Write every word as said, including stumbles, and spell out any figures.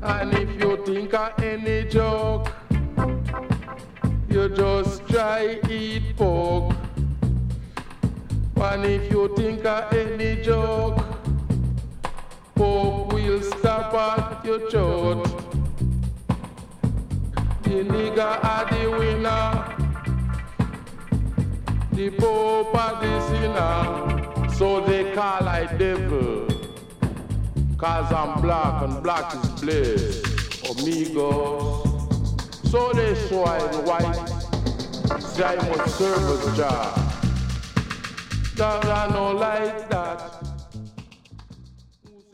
And if you think of any joke, you just try eat pork. And if you think of any joke, pork will stop at your throat. The nigger are the winner, the pope are the sinner, so they call I devil. Cause I'm black and black is bliss, amigos. So they swine white, say I must serve a job. That I know like that.